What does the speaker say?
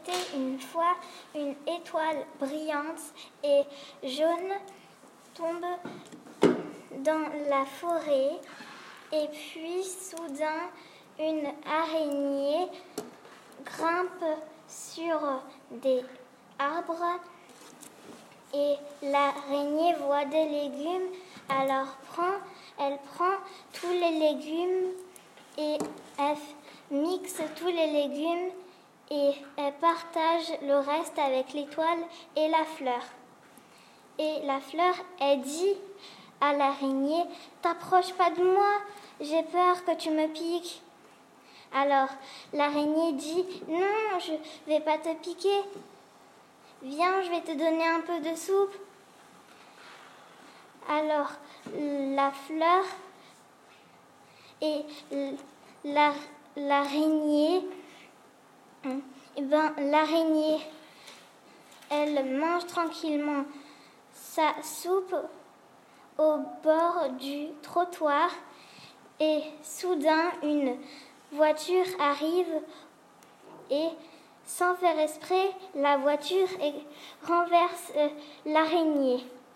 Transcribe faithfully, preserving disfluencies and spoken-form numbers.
était une fois une étoile brillante et jaune tombe dans la forêt et puis soudain une araignée grimpe sur des arbres et l'araignée voit des légumes, alors prend, elle prend tous les légumes et elle mixe tous les légumes et elle partage le reste avec l'étoile et la fleur. Et la fleur, elle dit à l'araignée, « T'approches pas de moi, j'ai peur que tu me piques. » Alors l'araignée dit, « Non, je vais pas te piquer. Viens, je vais te donner un peu de soupe. » Alors la fleur et la, l'araignée, eh ben, l'araignée, elle mange tranquillement sa soupe au bord du trottoir et soudain une voiture arrive et sans faire exprès, la voiture renverse l'araignée.